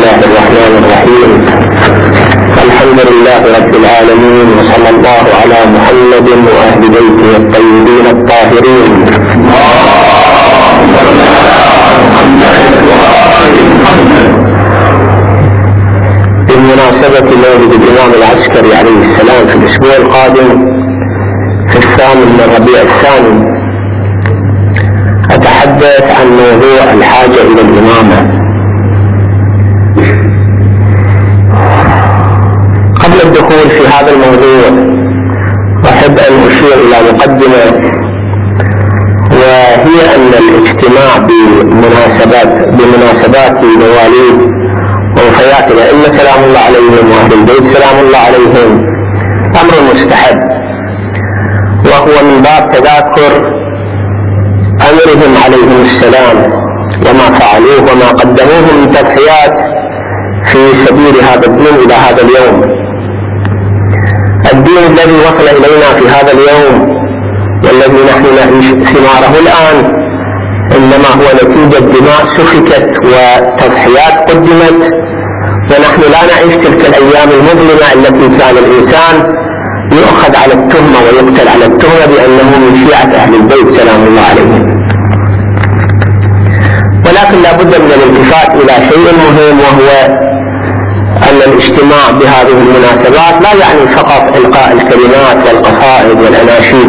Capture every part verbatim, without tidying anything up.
الله الرحمن الرحيم. الحمد لله رب العالمين، وصلى الله على محمد وأهل بيته الطيبين الطاهرين. بمناسبة مولد الإمام العسكري عليه السلام في الأسبوع القادم في الثامن من ربيع الثاني، أتحدث عن موضوع الحاجة إلى الإمامة. قبل الدخول في هذا الموضوع أحب أن أشير إلى مقدمة، وهي أن الاجتماع بمناسبات بمناسبات مواليد ووفيات الأئمة سلام الله عليهم وأهل البيت سلام الله عليهم أمر مستحب، وهو من باب تذاكر أمرهم عليهم السلام وما فعلوه وما قدموه من تضحيات في سبيل هذا الدين إلى هذا اليوم. الدين الذي وصل إلينا في هذا اليوم والذي نحن نعيش ثماره الآن إنما هو نتيجة دماء سفكت وتضحيات قدمت، ونحن لا نعيش تلك الأيام المظلمة التي كان الإنسان يؤخذ على التهمة ويقتل على التهمة بأنه من شيعة أهل البيت سلام الله عليهم. ولكن لا بد من الالتفات إلى شيء مهم، وهو أن الاجتماع بهذه المناسبات لا يعني فقط إلقاء الكلمات والقصائد والأناشيد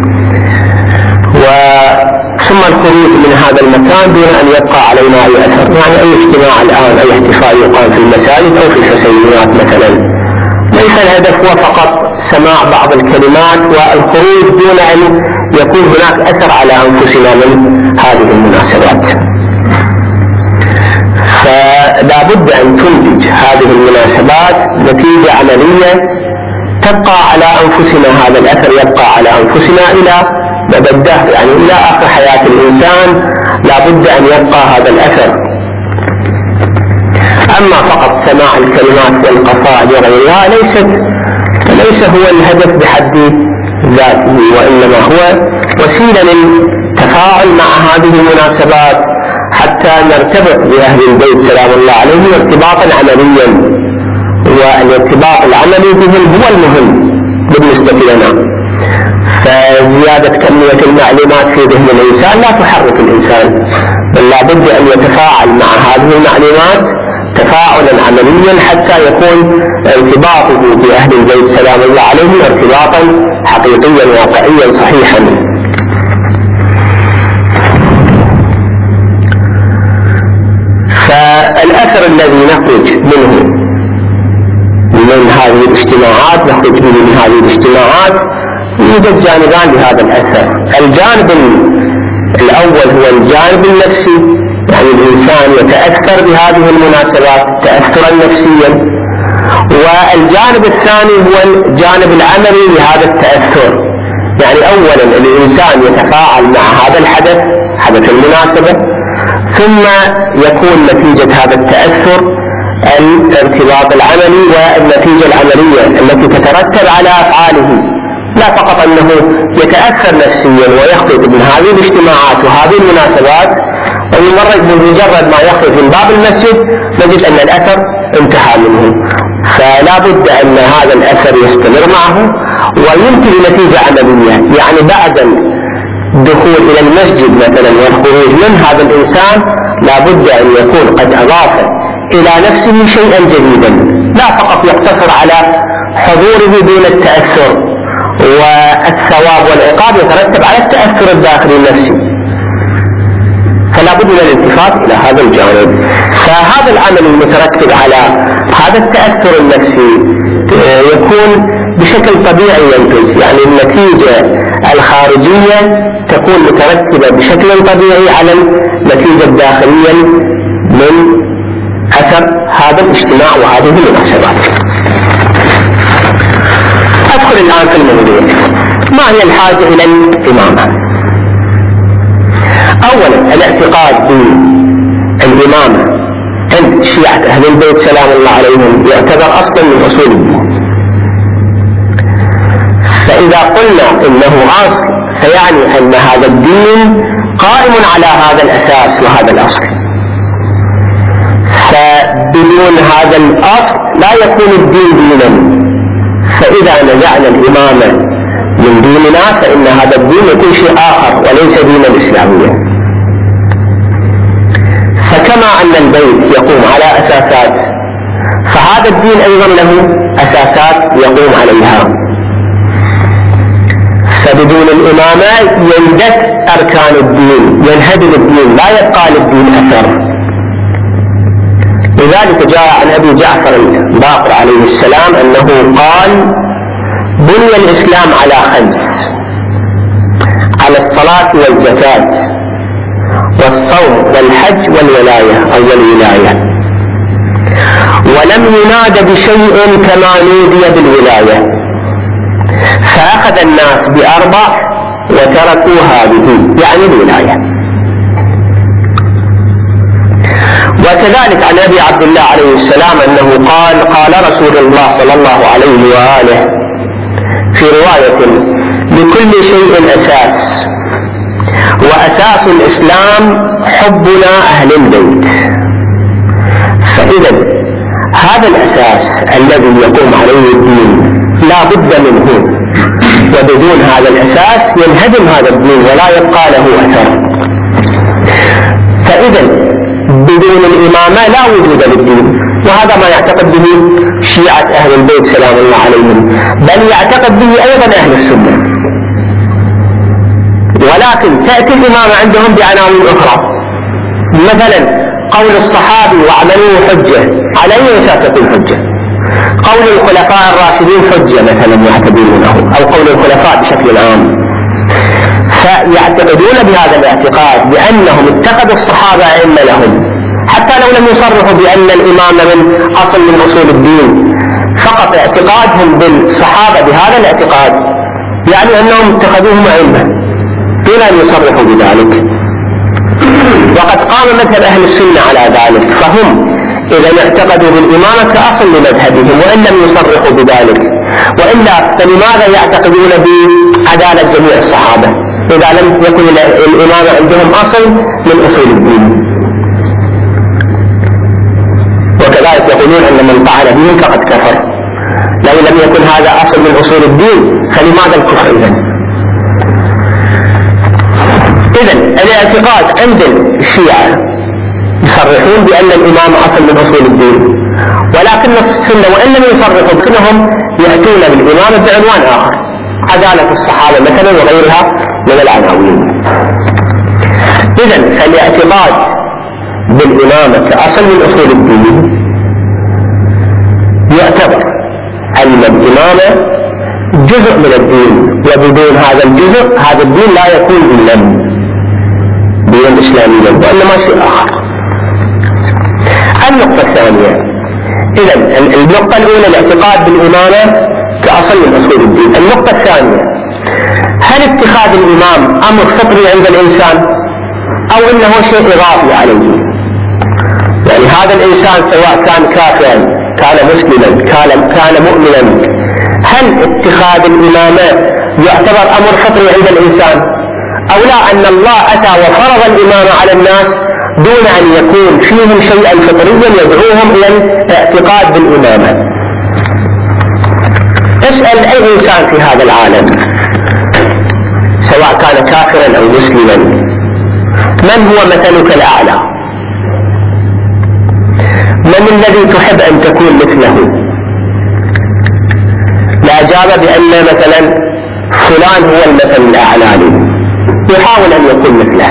ثم الخروج من هذا المكان دون أن يبقى علينا أي أثر. يعني أي اجتماع الآن، أي احتفال يقام في المساجد أو في الحسينيات مثلا، ليس الهدف هو فقط سماع بعض الكلمات والخروج دون أن يكون هناك أثر على أنفسنا من هذه المناسبات. فلا بد أن تنتج هذه المناسبات نتيجة عملية تبقى على أنفسنا، هذا الأثر يبقى على أنفسنا إلى مدى الدهر، يعني إلى آخر حياة الإنسان لا بد أن يبقى هذا الأثر. أما فقط سماع الكلمات والقصائد وغيرها ليست ليس هو الهدف بحد ذاته، وإنما هو وسيلة للتفاعل مع هذه المناسبات حتى نرتبط بأهل البيت سلام الله عليهم ارتباطا عمليا، والارتباط العملي بهم هو المهم بالنسبة لنا. فزيادة كمية المعلومات في ذهن الإنسان لا تحرك الإنسان، بل لا بد أن يتفاعل مع هذه المعلومات تفاعلا عمليا حتى يكون ارتباطه بأهل البيت سلام الله عليهم ارتباطا حقيقيا واقعيا صحيحا. فالأثر الذي نخرج منه من هذه الاجتماعات نخرج منه من هذه الاجتماعات يوجد جانبان لهذا الأثر. الجانب الأول هو الجانب النفسي، يعني الإنسان يتأثر بهذه المناسبات تأثرا نفسيا، والجانب الثاني هو الجانب العملي لهذا التأثر. يعني أولا الإنسان يتفاعل مع هذا الحدث، حدث المناسبة، ثم يكون نتيجة هذا التأثر الارتباط العملي والنتيجة العملية التي تترتب على أفعاله. لا فقط أنه يتأثر نفسيا ويخرج من هذه الاجتماعات وهذه المناسبات ومجرد ما يخرج من باب المسجد نجد أن الأثر انتهى منه. فلا بد أن هذا الأثر يستمر معه وينتج نتيجة عملية. يعني بعد الدخول إلى المسجد مثلا والخروج من هذا الإنسان لا بد أن يكون قد أضاف إلى نفسه شيئا جديدا، لا فقط يقتصر على حضوره دون التأثر، والثواب والعقاب يترتب على التأثر الداخلي النفسي. فلا بد من الالتفات إلى هذا الجانب. فهذا العمل المترتب على هذا التأثر النفسي يكون بشكل طبيعي ينتج، يعني النتيجة الخارجية تكون مترتبة بشكل طبيعي على النتيجة الداخلية من أثر هذا الاجتماع وهذه المناسبات. أدخل الآن في الموضوع. ما هي الحاجة إلى الإمامة؟ أولا الاعتقاد بالإمامة عند شيعة أهل البيت سلام الله عليهم يعتبر أصلا من أصول الدين. فإذا قلنا إنه أصل فيعني أن هذا الدين قائم على هذا الأساس وهذا الأصل. فبدون بدون هذا الأصل لا يكون الدين دينا. فإذا نزعنا الإمامة من ديننا فإن هذا الدين يكون شيء آخر وليس دينا إسلاميا. فكما أن البيت يقوم على أساسات فهذا الدين أيضا له أساسات يقوم عليها. فبدون الإمامة يندك أركان الدين، ينهدم الدين، لا يبقى للدين أثر. لذلك جاء عن أبي جعفر الباقر عليه السلام أنه قال: بني الإسلام على خمس: على الصلاة والزكاة والصوم والحج والولاية أو الولاية، ولم يناد بشيء كما نودي بالولاية، فأخذ الناس بأربع وتركوا هذه يعني الولاية. وكذلك عن أبي عبد الله عليه السلام أنه قال: قال رسول الله صلى الله عليه وآله في رواية: لكل شيء أساس، وأساس الإسلام حبنا أهل البيت. فإذا هذا الأساس الذي يقوم عليه الدين لا بد منه، وبدون هذا الأساس ينهدم هذا الدين ولا يبقى له أثر. فإذا بدون الإمامة لا وجود للدين، وهذا ما يعتقد به شيعة أهل البيت سلام الله عليهم، بل يعتقد به أيضا أهل السنة. ولكن تأتي الإمامة عندهم بعناوين أخرى، مثلا قول الصحابي وعمله حجة، على أي أساس تكون حجة؟ قول الخلفاء الراشدين حجة مثلا يعتبرونه، أو قول الخلفاء بشكل عام. فيعتقدون بهذا الاعتقاد بأنهم اتخذوا الصحابة أئمة لهم، حتى لو لم يصرحوا بأن الإمامة من أصل من أصول الدين، فقط اعتقادهم بالصحابة بهذا الاعتقاد يعني أنهم اتخذوهم أئمة دون أن يصرحوا بذلك. وقد قام مذهب أهل السنة على ذلك، فهم إذا اعتقدوا بالإمامة كأصل لمذهبهم وإن لم يصرحوا بذلك، وإلا فلماذا يعتقدون بعدالة جميع الصحابة إذا لم يكن الإمامة عندهم أصل من أصول الدين؟ وكذلك يقولون أن من طعن بهم فقد كفر. لو لم يكن هذا أصل من أصول الدين فلماذا الكفر إذن؟ إذن الاعتقاد عند الشيعة يصرحون بأن الإمام أصل من أصول الدين، ولكن السنة وإن لم يصرحوا بأنهم يأتون بالإمامة بعنوان آخر، عدالة الصحابة مثلا وغيرها من العناوين. إذن فالاعتقاد بالإمامة كأصل من أصول الدين يعتبر أن الإمامة جزء من الدين، وبدون هذا الجزء هذا الدين لا يكون دينا دينا إسلاميا وإنما شيء آخر. النقطة الثانية، إذن النقطة الأولى الاعتقاد بالإمامة كأصل من أصول الدين. النقطة الثانية، هل اتخاذ الإمام أمر فطري عند الإنسان أو إنه شيء إضافي عليه؟ يعني هذا الإنسان سواء كان كافرا كان مسلما كان, كان مؤمنا، هل اتخاذ الإمامة يعتبر أمر فطري عند الإنسان، أو لا أن الله أتى وفرض الإمامة على الناس دون أن يكون فيهم شيئا فطريا يدعوهم إلى الاعتقاد بالإمامة؟ اسأل أي إنسان في هذا العالم سواء كان كافرا أو مسلما، من هو مثلك الأعلى؟ من الذي تحب أن تكون مثله؟ لأجاب بأن مثلا فلان هو المثل الأعلى لي، يحاول أن يكون مثله.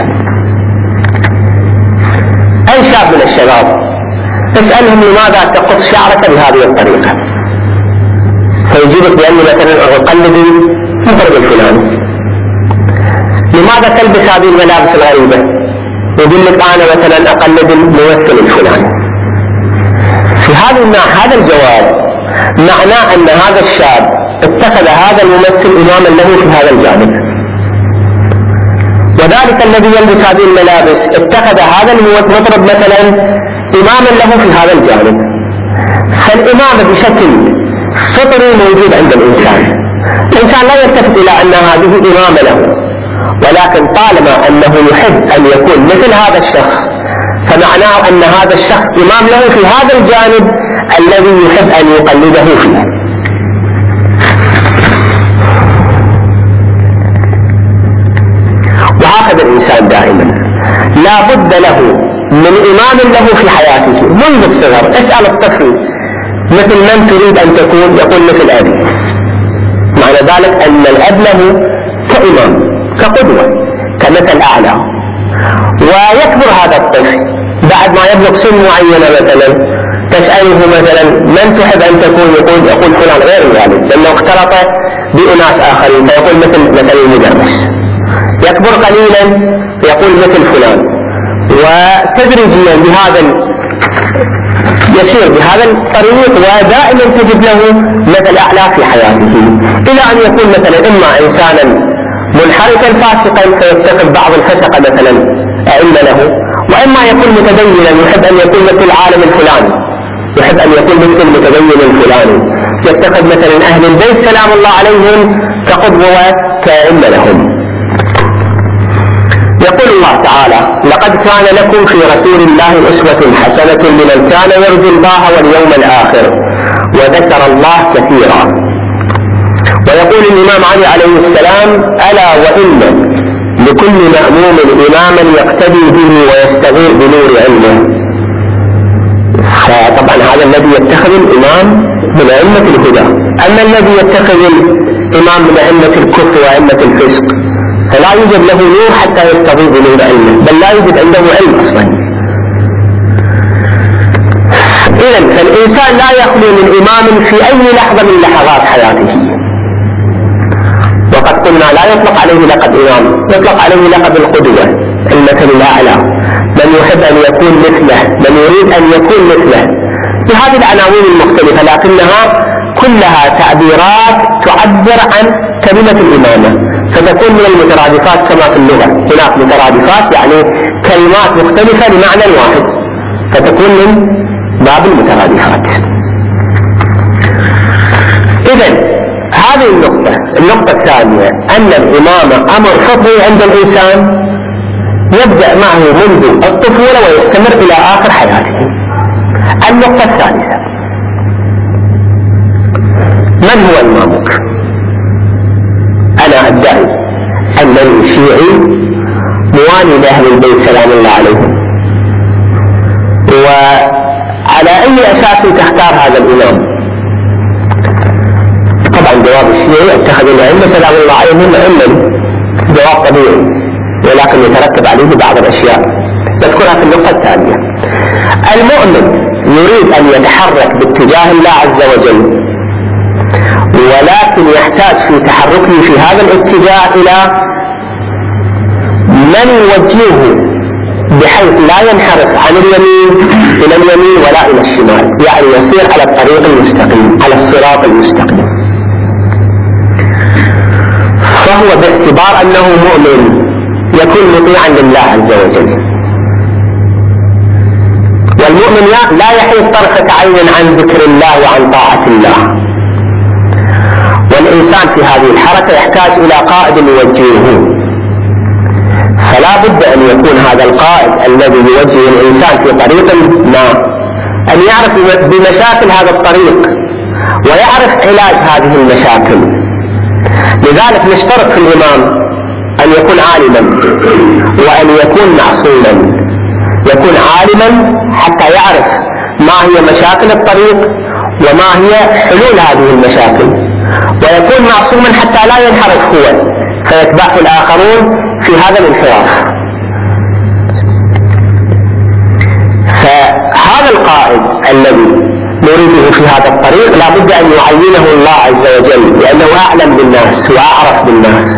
أي شاب من الشباب اسألهم لماذا تقص شعرك بهذه الطريقة، فيجيبك بأنه مثلا أقلد مطرب الفلاني. لماذا تلبس هذه الملابس الغريبة؟ يقول لك أنا مثلا أقلد الممثل الفلاني. في هذا هذا الجواب معناه أن هذا الشاب اتخذ هذا الممثل إماما له في هذا الجانب، وذلك الذي يلبس هذه الملابس اتخذ هذا المطرب مثلا إماما له في هذا الجانب. فالإمامة بشكل فطري موجود عند الإنسان، الإنسان لا يلتفت إلى أن هذه إمامة له، ولكن طالما أنه يحب أن يكون مثل هذا الشخص فمعناه أن هذا الشخص إمام له في هذا الجانب الذي يحب أن يقلده فيه. وهكذا الإنسان دائما لا بد له من إمام له في حياته منذ الصغر. اسأل الطفل مثل من تريد أن تكون، يقول مثل أبي. معنى ذلك أن الأب له كإمام كقدوة كمثل أعلى. ويكبر هذا الطفل بعد ما يبلغ سن معينة مثلا تسأله مثلا من تحب أن تكون، يقول يقول فلان غير الوالد لأنه اختلط بأناس آخرين فيقول مثل مثل المدرس. يكبر قليلا يقول مثل فلان، وتدريجيا بهذا يسير بهذا الطريق ودائما تجد له مثل أعلى في حياته، إلى أن يكون مثلا إما إنسانا منحرفا فاسقا فيتخذ بعض الفسقة مثلا أئمة له، وإما يكون متدينا يحب أن يكون مثل العالم الفلاني، يحب أن يكون مثل المتدين الفلاني، يتخذ مثلا أهل البيت سلام الله عليهم كقدوة كأئمة لهم. يقول الله تعالى: لقد كان لكم في رسول الله أسوة حسنة لمن كان يرجو الله واليوم الآخر وذكر الله كثيرا. ويقول الإمام علي عليه السلام: ألا وإن لكل مأموم إماما يقتدي به ويستغيث بنور علمه. فطبعا هذا الذي يتخذ الإمام من أئمة الهدى. أما الذي يتخذ الإمام من أئمة الكفر وأئمة الفسق فلا يوجد له نور حتى يستغيث بنور علمه، بل لا يوجد عنده علم أصلا. إذن فالإنسان لا يخلو من إمام في أي لحظة من لحظات حياته. وقد قلنا لا يطلق عليه لقب إمام، يطلق عليه لقب القدوة، المثل الأعلى، من يحب أن يكون مثله، من يريد أن يكون مثله، بهذه العناوين المختلفة، لكنها كلها تعبيرات تعبر عن كلمة الإمامة، فتكون من المترادفات كما في اللغة، هناك مترادفات يعني كلمات مختلفة لمعنى واحد، فتكون من باب المترادفات. إذن هذه النقطة. النقطة الثانية أن الإمامة أمر فطري عند الإنسان يبدأ معه منذ الطفولة ويستمر إلى آخر حياته. النقطة الثالثة: من هو إمامك؟ أنا أدعي أنني شيعي موالي لأهل البيت سلام الله عليهم، وعلى أي أساس تختار هذا الإمام؟ طبعا جواب الشيعي اتخذ الأئمة سلام الله عليهم أئمة، جواب طبيعي، ولكن يترتب عليه بعض الأشياء نذكرها في النقطة الثانية. المؤمن يريد أن يتحرك باتجاه الله عز وجل، ولكن يحتاج في تحركه في هذا الاتجاه إلى من يوجهه بحيث لا ينحرف عن اليمين إلى اليمين ولا إلى الشمال، يعني يسير على الطريق المستقيم، على الصراط المستقيم. فهو باعتبار أنه مؤمن يكون مطيعا لله عز وجل. والمؤمن لا يحيد طرفة عين عن ذكر الله وعن طاعة الله. والإنسان في هذه الحركة يحتاج إلى قائد يوجهه، فلا بد أن يكون هذا القائد الذي يوجه الإنسان في طريق ما أن يعرف بمشاكل هذا الطريق ويعرف علاج هذه المشاكل. لذلك نشترط في الإمام أن يكون عالما وأن يكون معصوما. يكون عالما حتى يعرف ما هي مشاكل الطريق وما هي حلول هذه المشاكل، ويكون معصوما حتى لا ينحرف هو فيتبعه الآخرون في هذا الانحراف. فهذا القائد الذي نريده في هذا الطريق لا بد أن يعينه الله عز وجل، لأنه أعلم بالناس وأعرف بالناس.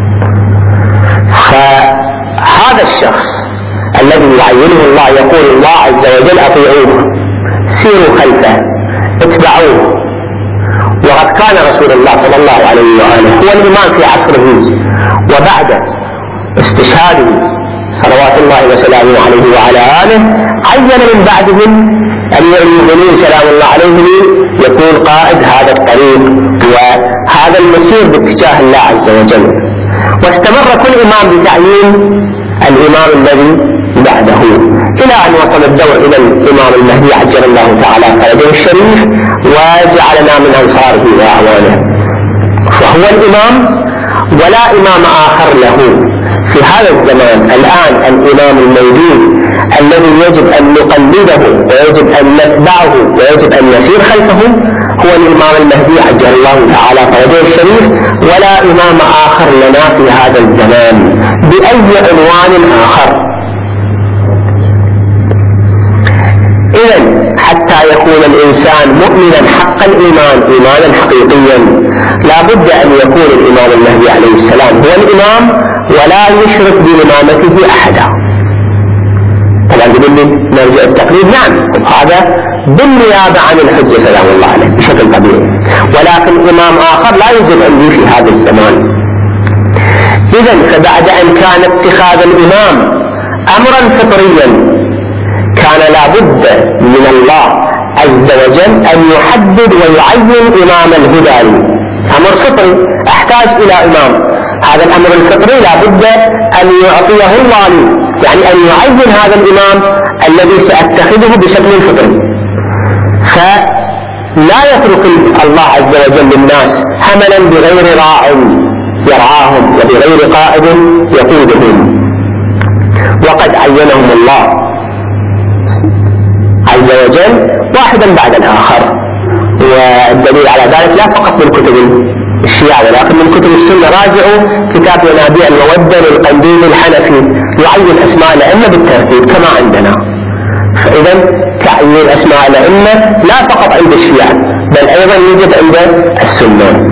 فهذا الشخص الذي يعينه الله يقول الله عز وجل: أطيعوه، سيروا خلفه، اتبعوه. وقد كان رسول الله صلى الله عليه وآله هو الإمام في عصره، وبعد استشهاده صلوات الله وسلامه عليه وعلى آله عين من بعدهم أمير المؤمنين سلام الله عليه يكون قائد هذا الطريق وهذا المسير باتجاه الله عز وجل. واستمر كل إمام بتعيين الإمام الذي بعده، إلى أن وصل الدور إلى الإمام المهدي عجل الله تعالى فرجه الشريف وجعلنا من أنصاره وأعوانه، فهو الإمام ولا إمام آخر له في هذا الزمان الآن. الإمام الموجود الذي يجب أن نقلده ويجب أن نتبعه ويجب أن نسير خلفه هو الإمام المهدي عجل الله تعالى فرجه الشريف، ولا إمام آخر لنا في هذا الزمان بأي عنوان آخر. إذن حتى يكون الإنسان مؤمنا حق الإيمان إيمانا حقيقيا لا بد أن يكون الإمام المهدي عليه السلام هو الإمام ولا يشرك بإمامته أحدا. طبعا يقول نرجع التقليد، نعم هذا بالنيابة عن الحجة سلام الله عليه بشكل طبيعي، ولكن إمام آخر لا يوجد عندي في هذا الزمان. إذن فبعد أن كان اتخاذ الإمام أمرا فطريا كان لابد من الله عز وجل أن يحدد ويعين إمام الهدى. أمر فطري أحتاج إلى إمام، هذا الأمر الفطري لابد أن يعطيه الله لي، يعني أن يعين هذا الإمام الذي سأتخذه بشكل فطري. فلا يترك الله عز وجل للناس حملا بغير راع يرعاهم وبغير قائد يقودهم، وقد عينهم الله عز وجل واحدا بعد الآخر. والدليل على ذلك لا فقط من كتب الشيعة ولكن من كتب السنة. راجعوا كتاب ينابيع المودة للقنديل الحنفي يعين أسماء الأئمة بالترتيب كما عندنا. فإذا تعيين أسماء الأئمة لا فقط عند الشيعة بل أيضا يوجد عند السنة.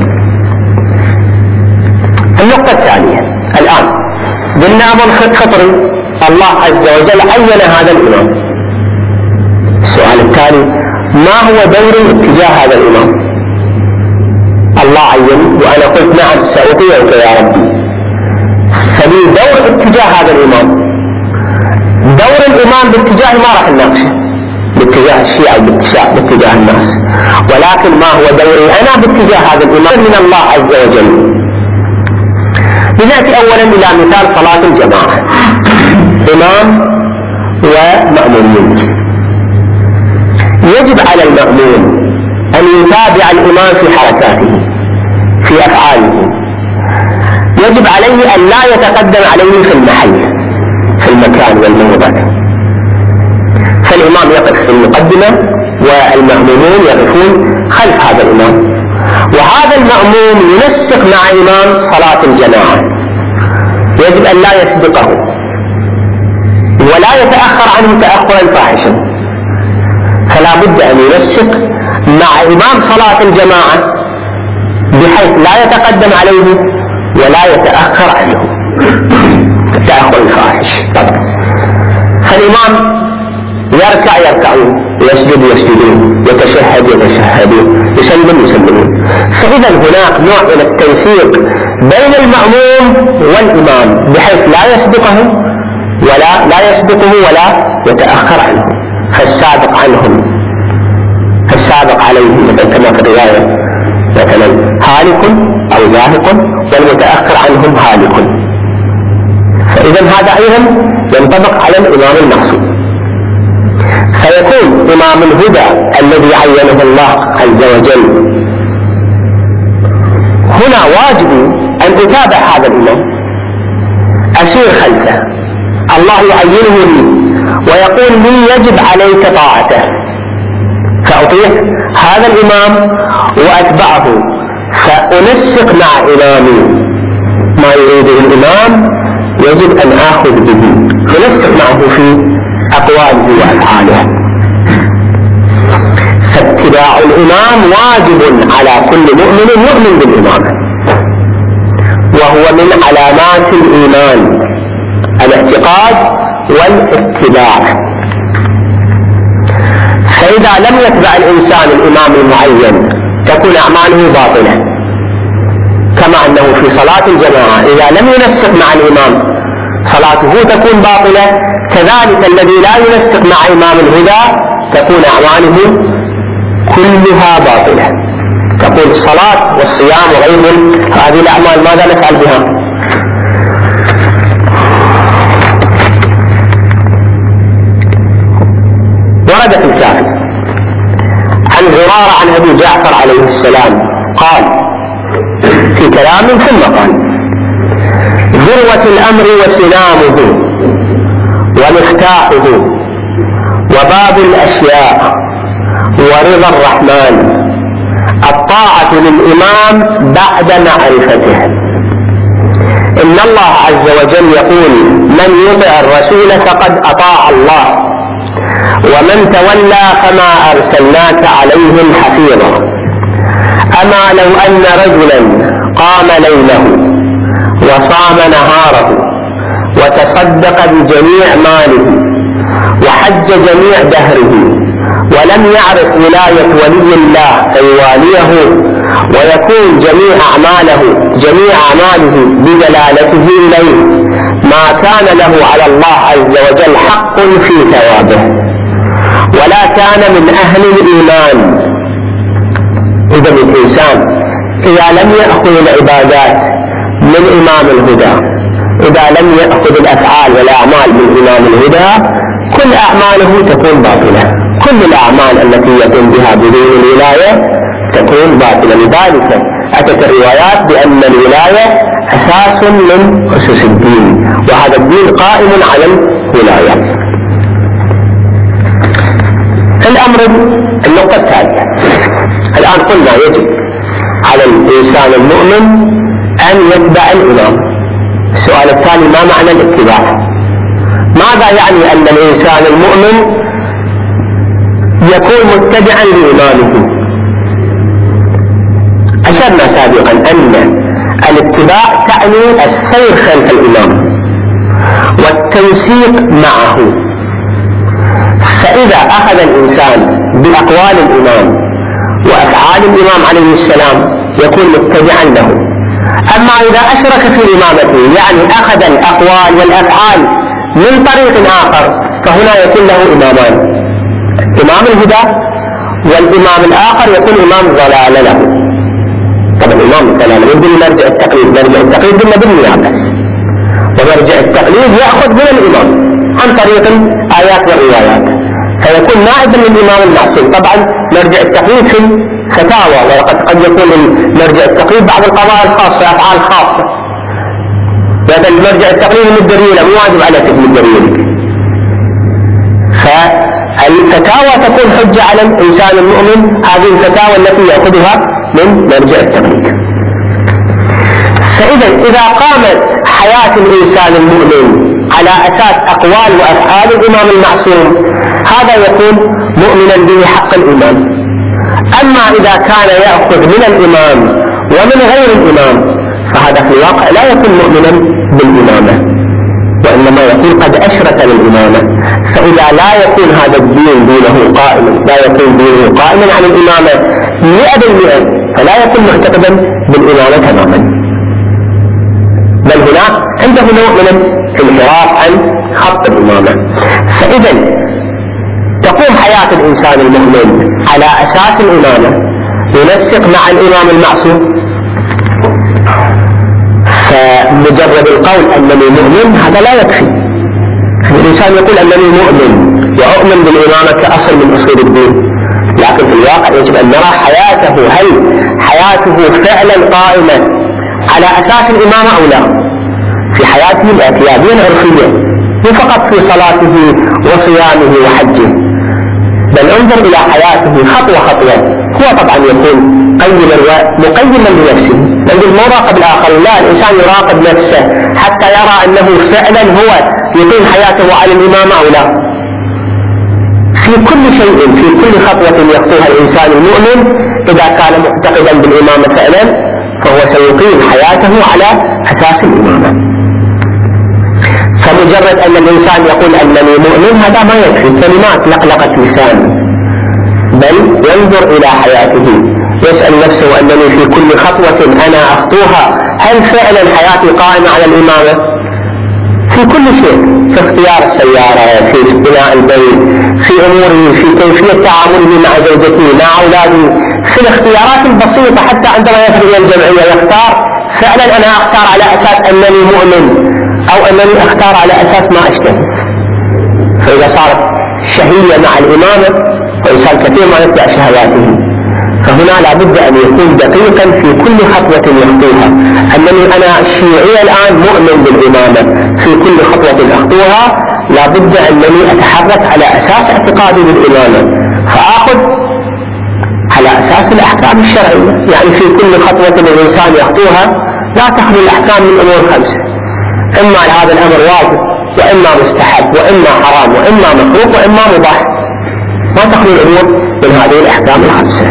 النقطة الثانية الآن قلنا أمر فطري الله عز وجل عين هذا الإمام. السؤال التالي ما هو دور اتجاه هذا الإمام؟ الله عين وأنا قلت نعم سأطيعك يا ربي، فلي دور اتجاه هذا الإمام. دور الإمام باتجاه ما راح نناقشه باتجاه الشيعة باتجاه, باتجاه الناس، ولكن ما هو دوري أنا باتجاه هذا الإمام من الله عز وجل. لنأتي أولا إلى مثال صلاة الجماعة، إمام ومأمومين. يجب على المأموم أن يتابع الإمام في حركاته في أفعاله، يجب عليه أن لا يتقدم عليه في المحل في المكان والموضع. فالإمام يقف في المقدمة والمأمومون يقفون خلف هذا الإمام، وهذا المأموم ينسق مع إمام صلاة الجماعة، يجب أن لا يسبقه ولا يتأخر عنه تأخرا فاحشا، فلا بد أن ينسق مع إمام صلاة الجماعة بحيث لا يتقدم عليه ولا يتأخر عنه التأخر الفاحش. فالإمام يركع يركعون، يسجد يسجدون، يتشهد يتشهدون، يسلم يسلمون. فإذا هناك نوع من التنسيق بين المأموم والإمام بحيث لا يسبقه ولا لا يسبقه ولا يتأخر عنه. فالسابق عنهم السابق عليه مثل كما في الرواية مثلا هالك أو ذاهق والمتأخر عنهم هالك. فإذا هذا أيضا ينطبق على الإمام المقصود. فيكون إمام الهدى الذي عينه الله عز وجل هنا واجب أن أتابع هذا الإمام، أسير خلفه. الله يعينه لي ويقول لي يجب عليك طاعته، فأطيع هذا الإمام وأتبعه، فأنسق مع إمامي ما يريده الإمام يجب أن آخذ به، فنسق معه في أقواله وأفعاله. فاتباع الإمام واجب على كل مؤمن يؤمن بالإمامة، وهو من علامات الإيمان الاعتقاد والاتباع. فإذا لم يتبع الإنسان الإمام المعين تكون أعماله باطلة، كما أنه في صلاة الجماعة إذا لم ينسق مع الإمام صلاته تكون باطلة، كذلك الذي لا ينسق مع إمام الهدى تكون أعماله كلها باطلة. تقول الصلاة والصيام وغيرهم هذه الأعمال ماذا نفعل بها؟ عبارة عن أبي جعفر عليه السلام، قال في كلام ثم قال: ذروة الأمر وسلامه ومفتاحه وباب الأشياء ورضا الرحمن الطاعة للإمام بعد معرفته. إن الله عز وجل يقول: من يطع الرسول فقد أطاع الله ومن تولى فما أرسلناك عليهم حفيظا. أما لو أن رجلا قام ليله وصام نهاره وتصدق بجميع ماله وحج جميع دهره ولم يعرف ولاية ولي الله فيواليه ويكون جميع أعماله جميع أعماله بدلالته إليه، ما كان له على الله عز وجل حق في ثوابه ولا كان من أهل الإيمان. إذا الإنسان إذا لم يأخذ العبادات من إمام الهدى، إذا لم يأخذ الأفعال والأعمال من إمام الهدى، كل أعماله تكون باطلة. كل الأعمال التي يقوم بها بدون الولاية تكون باطلة. لذلك أتت الروايات بأن الولاية أساس من أسس الدين، وهذا الدين قائم على الولاية. الأمر النقطة الثالثة، الآن قلنا يجب على الإنسان المؤمن أن يتبع الإمام. السؤال الثاني: ما معنى الاتباع؟ ماذا يعني أن الإنسان المؤمن يكون متبعا لإمامه؟ أشرنا سابقا أن الاتباع تعني السير خلف الإمام والتنسيق معه. فإذا أخذ الإنسان بأقوال الإمام وأفعال الإمام عليه السلام يكون متبعا له. أما إذا أشرك في إمامته، يعني أخذ الأقوال والأفعال من طريق آخر، فهنا يكون له إمامان: إمام الهدى والإمام الآخر يكون إمام ضلال له. طبعا الإمام الضلال يبدو مرجع التقليد، مرجع التقليد قلنا بالنيابة، ومرجع التقليد يأخذ من الإمام عن طريق الآيات والروايات، فيكون نائبا للإمام المعصوم. طبعا مرجع التقليد في فتاوى، وقد قد يكون مرجع التقليد بعض القضايا الخاصة، أفعال خاصة. لكن مرجع التقليد من الدليل مو واجب على تكمل الدليل. فالفتاوى تكون حجة على الإنسان المؤمن، هذه الفتاوى التي يأخذها من مرجع التقليد. فإذا إذا قامت حياة الإنسان المؤمن على أساس أقوال وأفعال الإمام المعصوم، هذا يكون مؤمنا به حق الإيمان. أما إذا كان يأخذ من الإمام ومن غير الإمام، فهذا في الواقع لا يكون مؤمنا بالإمامة، وإنما يكون قد أشرك للإمامة. فإذا لا يكون هذا الدين دينه قائما، لا يكون دينه قائما على الإمامة مئة بالمئة، فلا يكون معتقدا بالإمامة تماما، بل هنا عنده نوع من الانحراف عن خط الإمامة. فإذا تقوم حياة الإنسان المؤمن على أساس الإمامة، ينسق مع الإمام المعصوم. فمجرد القول أنني مؤمن هذا لا يكفي. الإنسان يقول أنني مؤمن وأؤمن بالإمامة كأصل من أصول الدين، لكن في الواقع يجب أن نرى حياته، هل حياته فعلا قائمة على أساس الإمامة أو لا؟ في حياته الاعتيادية العرفية، مو فقط في صلاته وصيامه وحجه، بل انظر إلى حياته خطوة خطوة. هو طبعا يكون قيما ومقيما لنفسه، لأن المراقب الآخر لا، الإنسان يراقب نفسه حتى يرى أنه فعلا هو يقيم حياته على الإمامة أو لا. في كل شيء، في كل خطوة يخطوها الإنسان المؤمن، إذا كان معتقدا بالإمامة فعلا فهو سيقيم حياته على أساس الإمامة. فمجرد أن الإنسان يقول أنني مؤمن هذا ما يكفي، كلمات لقلقة لسان، بل ينظر إلى حياته، يسأل نفسه أنني في كل خطوة أنا أخطوها هل فعلا حياتي قائمة على الإمامة؟ في كل شيء، في اختيار السيارة، في بناء البيت، في أموره، في كيفية تعامله مع زوجته، مع أولاده، في الاختيارات البسيطة، حتى عندما يذهب إلى الجمعية يختار فعلا أنا أختار على أساس أنني مؤمن أو أنني أختار على أساس ما أشتهي. فإذا صارت شهية مع الإمامة، وإنسان كثير ما يتبع شهواته، فهنا لابد أن يكون دقيقا في كل خطوة يخطوها. أنني أنا الشيوعي الآن مؤمن بالإمامة، في كل خطوة أخطوها لابد أنني أتحرك على أساس اعتقادي بالإمامة، فآخذ على أساس الأحكام الشرعية. يعني في كل خطوة الإنسان يخطوها لا تخلو الأحكام من أمور خمسة، إما هذا الأمر واجب وإما مستحب وإما حرام وإما مكروه وإما مباح، ما تخلو الأمور من هذه الأحكام الخمسة.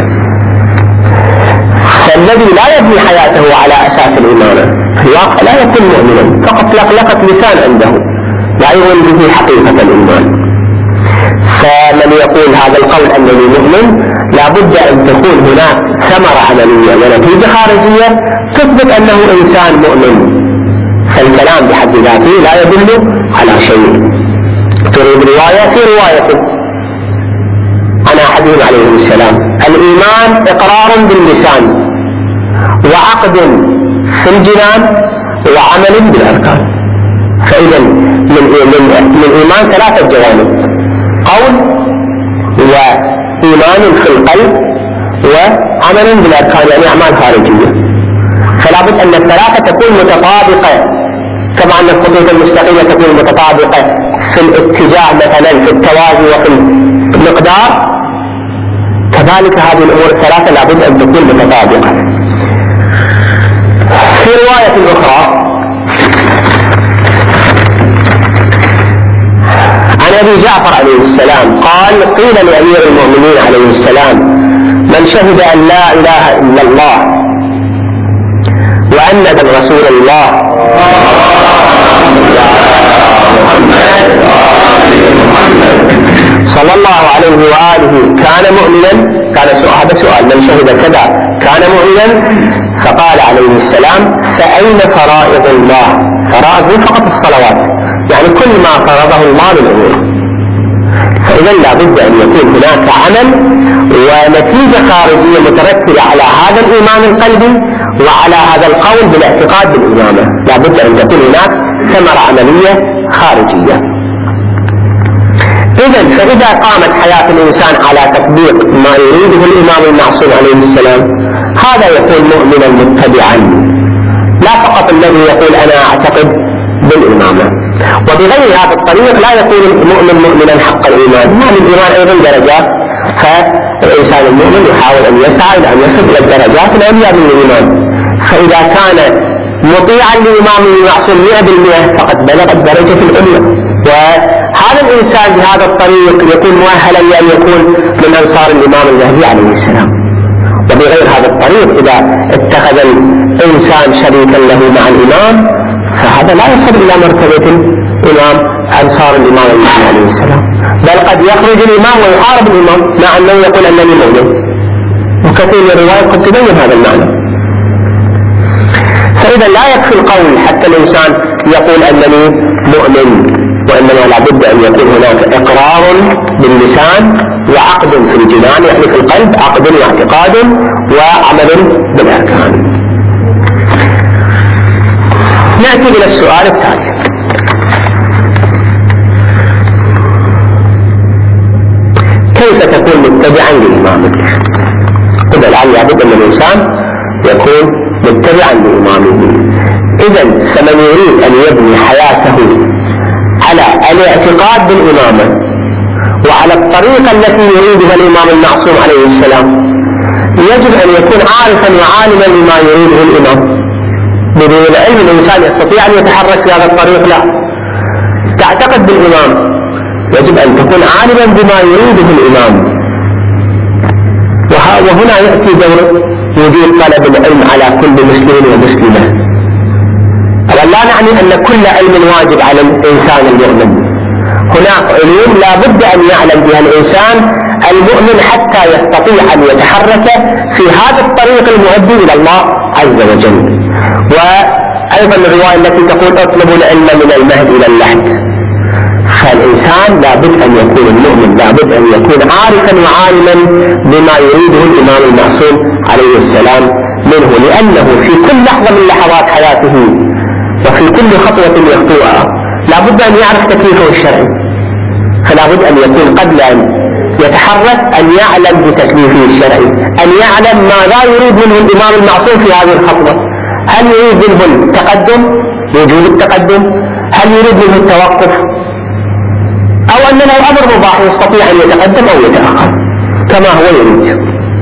فالذي لا يبني حياته على أساس الإمامة في الواقع لا يكون مؤمنا، فقط لقلقة لسان عنده لا يؤمن به حقيقة الإيمان. فمن يقول هذا القول أنني مؤمن لابد أن تكون هناك ثمرة عملية ونتيجة خارجية تثبت أنه إنسان مؤمن، فالكلام بحد ذاته لا يدل على شيء. تريد رواية في رواية عن أحدهم عليه السلام: الإيمان إقرار باللسان وعقد في الجنان وعمل بالأركان. فإذا من الإيمان ثلاثة جوانب: قول وإيمان في القلب وعمل بالأركان، يعني أعمال خارجية. فلا بد أن الثلاثة تكون متطابقة، كما أن الخطوط المستقيمة تكون متطابقة في الاتجاه مثلا في التوازي وفي المقدار، كذلك هذه الأمور الثلاثة لا بد أن تكون متطابقة. في رواية أخرى عن أبي جعفر عليه السلام قال: قيل لأمير المؤمنين عليه السلام: من شهد أن لا إله إلا الله وأنك رسول الله صلى الله عليه وآله كان مؤمنا؟ كان هذا سؤال: من شهد كذا كان مؤمنا؟ فقال عليه السلام: فأين فرائض الله؟ فرائض فقط الصلوات، يعني كل ما فرضه الله للأمور. فإذا لا بد أن يكون هناك عمل ونتيجة خارجية مترتبة على هذا الإيمان القلبي وعلى هذا القول بالاعتقاد بالإمامة. لا بد أن تكون هناك ثمرة عملية خارجية. إذن فإذا قامت حياة الإنسان على تطبيق ما يريده الإمام المعصوم عليه السلام، هذا يكون مؤمنا متبعا، لا فقط الذي يقول أنا أعتقد بالإمامة. وبغير هذا الطريق لا يكون المؤمن مؤمنا حق الإيمان. ما الإيمان أيضا درجات، فالإنسان المؤمن يحاول أن يسعى إلى أن يصل إلى الدرجات العليا من الإيمان. فإذا كان مطيعا لإمامه المعصوم مئة بالمئة فقد بلغ الدرجة العليا. وهذا الإنسان بهذا الطريق يكون مؤهلا لأن يكون من أنصار الإمام المهدي عليه السلام. وبغير هذا الطريق إذا اتخذ الإنسان شريكا له مع الإمام فهذا لا يصل إلى مرتبة الإمام أنصار الإمام المهدي عليه السلام، بل قد يخرج الإمام ويحارب الإمام مع أنه يقول أنني مؤمن، وكثير من الروايات قد تبين هذا المعنى. فإذا لا يكفي القول حتى الإنسان يقول أنني مؤمن، وإنما لا بد أن يكون هناك إقرار باللسان وعقد في الجنان، يعني في القلب عقد واعتقاد وعمل بالأركان. نأتي إلى السؤال التالي: كيف تكون متبعا لإمامك؟ قلنا الآن لابد أن الإنسان يكون متبعا لإمامه. إذن فمن يريد أن يبني حياته على الاعتقاد بالإمامة وعلى الطريقة التي يريدها الإمام المعصوم عليه السلام يجب أن يكون عارفا وعالما لما يريده الإمام. بدون علم الإنسان يستطيع أن يتحرك في هذا الطريق؟ لا. تعتقد بالإمام يجب أن تكون عالما بما يريده الإمام. وهنا يأتي دور وجود طلب العلم على كل مسلم ومسلمة. لا نعني أن كل علم واجب على الإنسان المؤمن، هناك علوم لا بد أن يعلم بها الإنسان المؤمن حتى يستطيع أن يتحرك في هذا الطريق المؤدي إلى الله عز وجل. وأيضا الرواية التي تقول اطلبوا العلم من المهد إلى اللحد. فالإنسان لا بد أن يكون المؤمن لا بد أن يكون عارفا وعالما بما يريده الإمام المعصوم عليه السلام منه، لأنه في كل لحظة من لحظات حياته وفي كل خطوة يخطوها لا بد أن يعرف تكليفه الشرعي. فلا بد أن يكون قبل أن يتحرك أن يعلم بتكليفه الشرعي، أن يعلم ماذا يريد منه الإمام المعصوم في هذه الخطوة. هل يريد منه التقدم وجوب التقدم؟ هل يريد منه التوقف؟ أو أن له أمر مباح يستطيع أن يتقدم أو يتأخر كما هو يريد.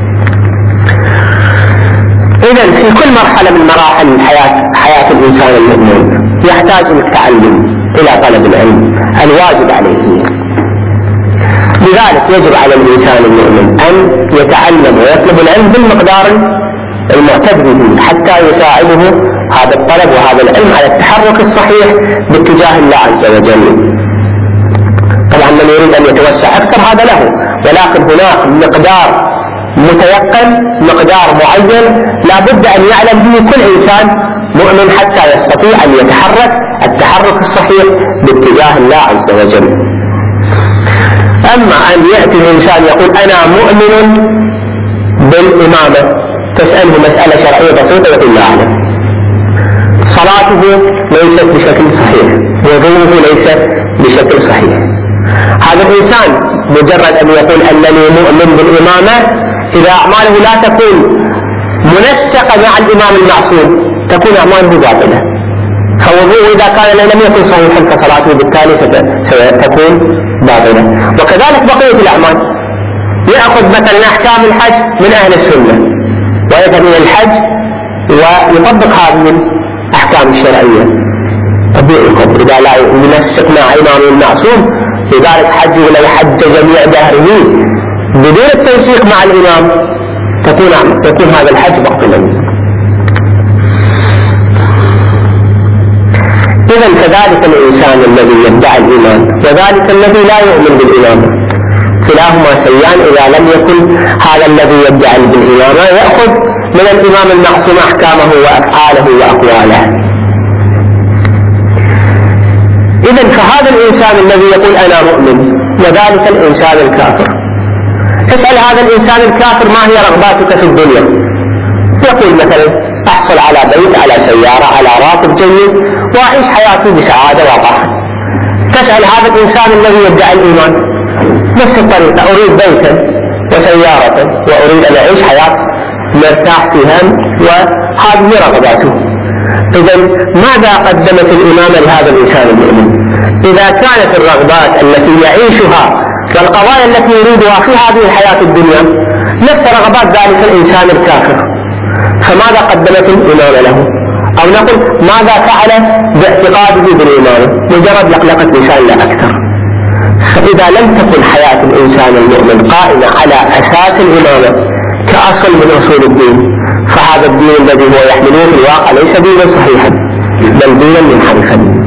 إذن في كل مرحلة من مراحل الحياة حياة الإنسان المؤمن يحتاج إلى التعلم، إلى طلب العلم الواجب عليه. لذلك يجب على الإنسان المؤمن أن يتعلم ويطلب العلم بالمقدار المعتد به حتى يساعده هذا الطلب وهذا العلم على التحرك الصحيح باتجاه الله عز وجل. طبعا من يريد أن يتوسع أكثر هذا له، ولكن هناك مقدار متيقن، مقدار معين لا بد أن يعلم به كل إنسان مؤمن حتى يستطيع أن يتحرك التحرك الصحيح باتجاه الله عز وجل. أما أن يأتي الإنسان يقول أنا مؤمن بالإمامة، تسأله مسألة شرعية بسيطة يقول لا أعلم، صلاته ليست بشكل صحيح، وضوءه ليس بشكل صحيح. هذا الإنسان مجرد أن يقول أنني مؤمن بالإمامة، إذا أعماله لا تكون منسقة مع الإمام المعصوم تكون أعماله باطلة، فوضوءه إذا كان لم يكن صحيحا فصلاته بالتالي ستكون باطلة. وكذلك بقية الأعمال، يأخذ مثلا أحكام الحج من أهل السنة ويذهب إلى الحج ويطبق هذه الأحكام الشرعية طبيعي، إذا لا ينسق مع إمام المعصوم لذلك حجه لو حج جميع دهره بدون التنسيق مع الإمام تكون تكون هذا الحج باطلا. إذن كذلك الإنسان الذي يدعي الإيمان وذلك الذي لا يؤمن بالإمامة كلاهما سيئان إذا لم يكن هذا الذي يدعي بالإمامة يأخذ من الإمام المعصوم أحكامه وأفعاله وأقواله. إذن فهذا الإنسان الذي يقول أنا مؤمن وذلك الإنسان الكافر، اسأل هذا الإنسان الكافر ما هي رغباتك في الدنيا؟ يقول مثلا أحصل على بيت، على سيارة، على راتب جيد، وأعيش حياتي بسعادة وراحة. تسأل هذا الإنسان الذي يدعي الإيمان نفس الطريقة، أريد بيتا وسيارة وأريد أن أعيش حياة مرتاح فيها، وهذه رغباته. إذن ماذا قدمت الإمامة لهذا الإنسان المؤمن؟ إذا كانت الرغبات التي يعيشها والقضايا التي يريدها في هذه الحياة الدنيا نفس رغبات ذلك الإنسان الكافر، فماذا قدمت الإمامة له؟ أو نقول ماذا فعل باعتقاده بالإمامة؟ مجرد لقلقة لسان لا أكثر. فإذا لم تكن حياة الإنسان المؤمن قائمة على أساس الإمامة كأصل من أصول الدين، فهذا الدين الذي هو يحمله في الواقع ليس دينا صحيحا بل دينا منحرفا.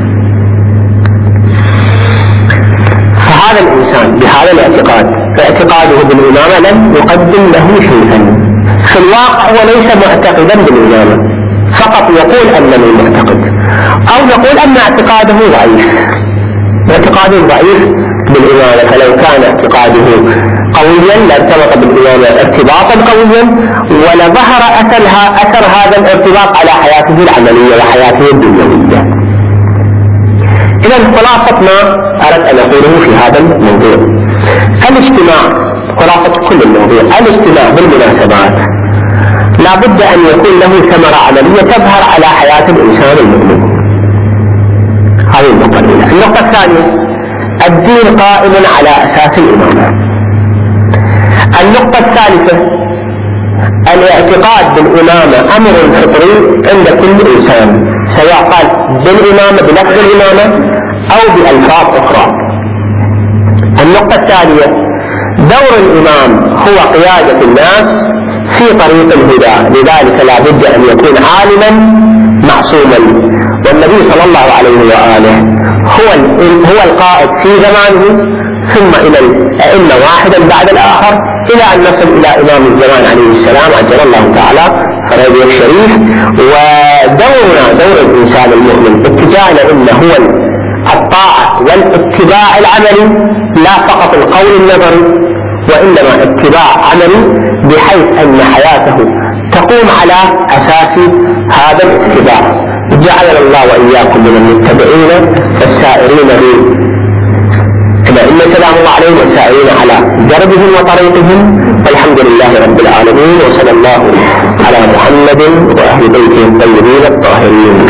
فهذا الإنسان بهذا الاعتقاد اعتقاده بالإمامة لم يقدم له شيئا، في الواقع هو ليس معتقدا بالإمامة، فقط يقول أنني معتقد، أو يقول أن اعتقاده ضعيف، اعتقاده ضعيف بالإمامة. فلو كان اعتقاده قويا لارتبط بالإمامة ارتباطا قويا ولظهر أثرها أثر هذا الارتباط على حياته العملية وحياته الدنيوية. إذن خلاصة ما أردت أن أقوله في هذا الموضوع الاجتماع، خلاصة كل الموضوع الاجتماع بالمناسبات لا بد أن يكون له ثمرة عملية تظهر على حياة الإنسان المؤمن. هذه النقطة الأولى. النقطة الثانية الدين قائم على أساس الإمامة. النقطة الثالثة الاعتقاد بالإمامة أمر فطري عند كل إنسان، سواء قال بالإمامة بلفظ الإمامة أو بألفاظ أخرى. النقطة الثانية دور الإمام هو قيادة الناس في طريق الهدى، لذلك لا بد أن يكون عالما معصوما، والنبي صلى الله عليه وآله هو هو القائد في زمانه ثم إلى الأئمة واحدا بعد الآخر إلى أن نصل إلى إمام الزمان عليه السلام عجل الله تعالى فرجه الشريف. ودورنا دور الإنسان المؤمن اتجاهنا إنه هو الطاعة والاتباع العملي، لا فقط القول النظري وإنما اتباع عملي، بحيث أن حياته تقوم على أساس هذا الاتباع. جعلنا الله وإياكم من المتبعين السائرين إلى الأئمة سلام الله عليهم والسائرين على دربهم وطريقهم. والحمد لله رب العالمين، وصلى الله على محمد وأهل بيته الطيبين الطاهرين.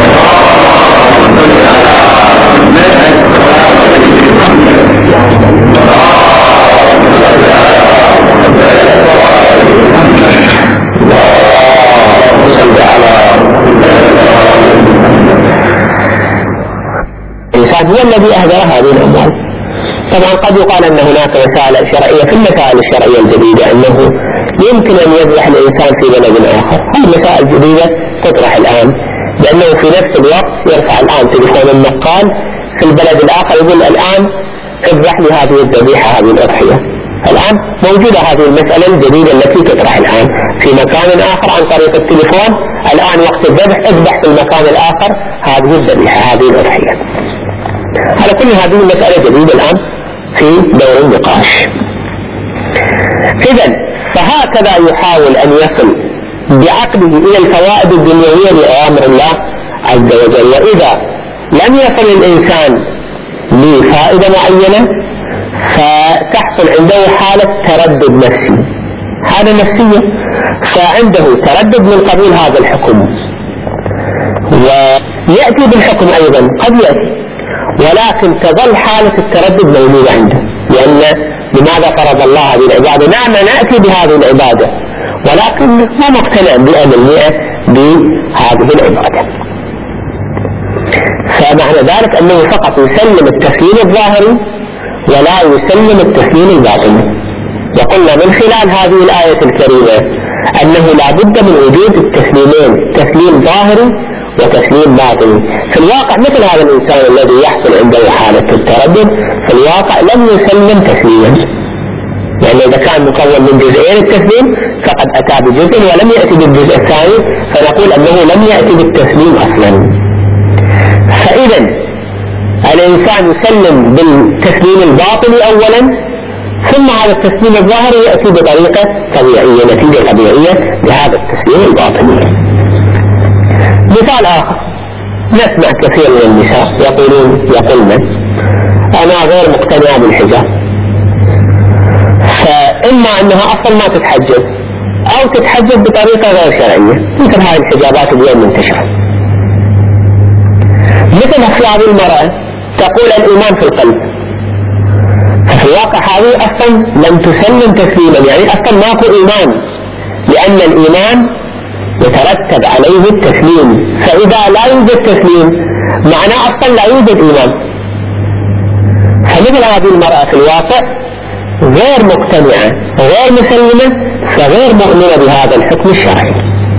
الإنسان هو الذي أهدر هذه الأموال. طبعا قد يقال أن هناك مسائل شرعية في المسائل الشرعية الجديدة أنه يمكن أن يذبح الإنسان في بلد آخر. هذه المسائل الجديدة تطرح الآن، لأنه في نفس الوقت يرفع الآن تليفون النقال في البلد الآخر يقول الآن اذبح لي هذه الذبيحة هذه الأضحية. الآن موجودة هذه المسألة الجديدة التي تطرح الآن في مكان آخر عن طريق التليفون. الآن وقت الذبح اذبح في المكان الآخر هذه الذبيحة هذه الأضحية. على كل هذه المسألة جديدة الآن في دور النقاش. إذن فهكذا يحاول أن يصل بعقله إلى الفوائد الدنيوية لأوامر الله عز وجل. وإذا لم يصل الإنسان لفائدة معينة فتحصل عنده حالة تردد نفسي، حالة نفسية، فعنده تردد من قبول هذا الحكم، ويأتي بالحكم أيضا قد يأتي، ولكن تظل حالة التردد موجودة عنده. لأن لماذا فرض الله هذه العبادة؟ نعم نأتي بهذه العبادة، ولكن ما مقتنع مئة بالمئة بهذه العبادة. فمعنى ذلك أنه فقط يسلم التسليم الظاهري ولا يسلم التسليم الباطني. وقلنا من خلال هذه الآية الكريمة أنه لا بد من وجود التسليمين، تسليم ظاهري وتسليم باطني. في الواقع مثل هذا الإنسان الذي يحصل عنده حالة التردد في الواقع لم يسلم تسليما، لأنه إذا كان مكون من جزئين التسليم فقد أتى بجزء ولم يأتي بالجزء الثاني، فنقول أنه لم يأتي بالتسليم أصلا. فإذا الإنسان يسلم بالتسليم الباطني أولا، ثم هذا التسليم الظاهري يأتي بطريقة طبيعية، نتيجة طبيعية لهذا التسليم الباطني. مثال آخر، نسمع كثير من النساء يقولون يقولن أنا غير مقتنعة بالحجاب، فإما أنها أصلا ما تتحجب أو تتحجب بطريقة غير شرعية، مثل هذه الحجابات اليوم منتشرة. مثل في هذه المرأة تقول الإيمان في القلب، ففي الواقع هذه أصلا لم تسلم تسليما، يعني أصلا ماكو إيمان، لأن الإيمان يترتب عليه التسليم، فإذا لا يوجد تسليم معناه أصلا لا يوجد إيمان. فمثل هذه المرأة في الواقع غير مقتنعة غير مسلمة، فغير مؤمنة بهذا الحكم الشرعي.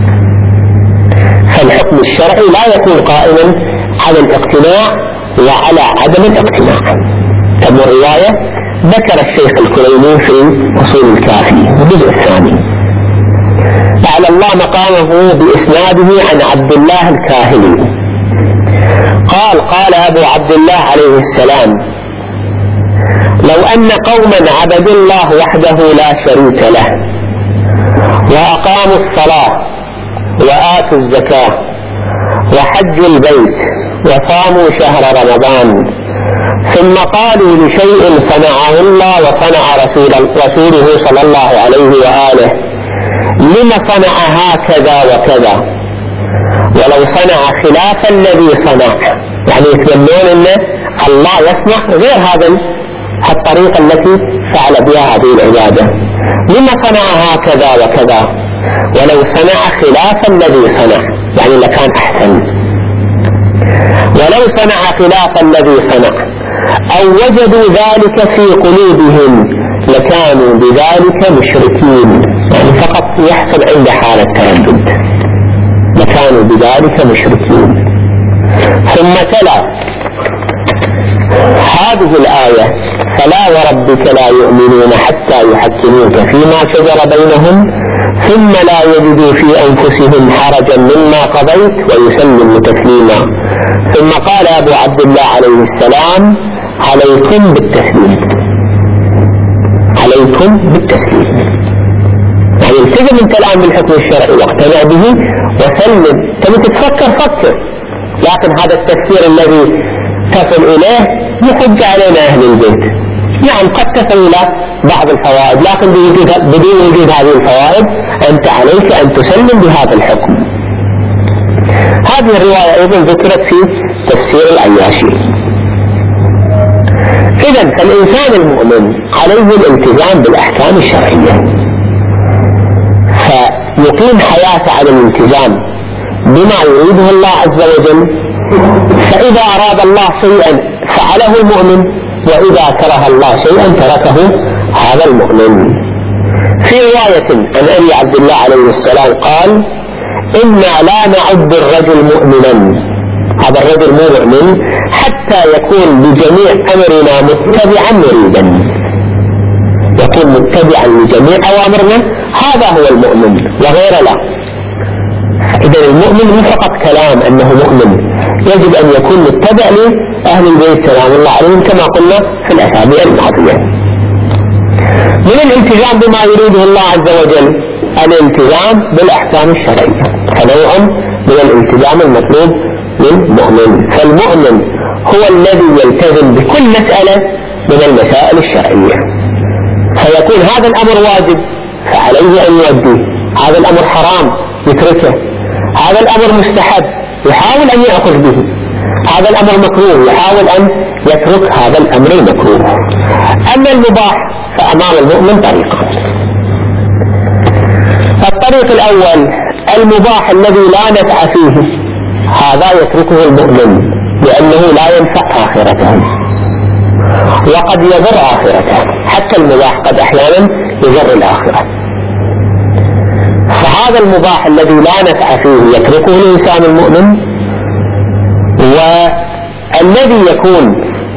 فالحكم الشرعي لا يكون قائما على الاقتناع وعلى عدم الاقتناع. كما الرواية ذكر الشيخ الكليني في أصول الكافي الجزء الثاني، أعلى الله مقامه بإسناده عن عبد الله الكاهلي قال قال أبو عبد الله عليه السلام: لو أن قوما عبدوا الله وحده لا شريك له وأقاموا الصلاة وآتوا الزكاة وحجوا البيت وصاموا شهر رمضان، ثم قالوا لشيء صنعه الله وصنع رسول رسوله صلى الله عليه وآله: لما صنع هكذا وكذا، ولو صنع خلاف الذي صنع، يعني يتمنون أن الله يصنع غير هذا الطريقة التي فعل بها هذه العبادة، لما صنع هكذا وكذا، ولو صنع خلاف الذي صنع، يعني لكان أحسن، ولو صنع خلاف الذي صنع أو وجدوا ذلك في قلوبهم لكانوا بذلك مشركين، يعني فقط يحصل عند حالة تردد، لكانوا بذلك مشركين. ثم تلا هذه الآية: فلا وربك لا يؤمنون حتى يحكموك فيما شجر بينهم ثم لا يجدوا في أنفسهم حرجا مما قضيت ويسلموا تسليما. ثم قال أبو عبد الله عليه السلام: عليكم بالتسليم، عليكم بالتسليم، يعني التزم انت الآن بالحكم الشرعي واقتنع به وسلم. تبي تتفكر فكر، لكن هذا التفكير الذي تصل إليه يحج علينا أهل البيت. نعم قد تصل إلى بعض الفوائد، لكن بدون وجود هذه الفوائد أنت عليك أن تسلم بهذا الحكم. هذه الرواية أيضا ذكرت في تفسير العياشي. إذن فالإنسان المؤمن عليه الالتزام بالأحكام الشرعية، فيقيم حياته على الالتزام بما يريده الله عز وجل، فإذا أراد الله شيئا فعله المؤمن، وإذا كره الله شيئا تركه هذا المؤمن. في رواية عن أبي عبد الله عليه السلام قال: إنا لا نعد الرجل مؤمنا، هذا الرجل مو مؤمن حتى يكون بجميع أمرنا متبعا مريدا، يكون متبعا لجميع أوامرنا، هذا هو المؤمن وغير لا. إذا المؤمن مو فقط كلام أنه مؤمن، يجب أن يكون متبع لأهل البيت سلام الله عليهم كما قلنا في الأسابيع الماضية. من الالتزام بما يريده الله عز وجل الالتزام بالأحكام الشرعية، فنوع من الالتزام المطلوب للمؤمن. فالمؤمن هو الذي يلتزم بكل مسألة من المسائل الشرعية، فيكون هذا الأمر واجب فعليه أن يؤديه، هذا الأمر حرام يتركه، هذا الأمر مستحب يحاول أن يأخذ به، هذا الأمر مكروه يحاول أن يترك هذا الأمر المكروه. أما المباح فأمام المؤمن طريقان: الطريق الأول المباح الذي لا نفع فيه، هذا يتركه المؤمن لأنه لا ينفع آخرته وقد يضر آخرته، حتى المباح قد أحيانا يضر الآخرة. فهذا المباح الذي لا نفع فيه يتركه الإنسان المؤمن، والذي يكون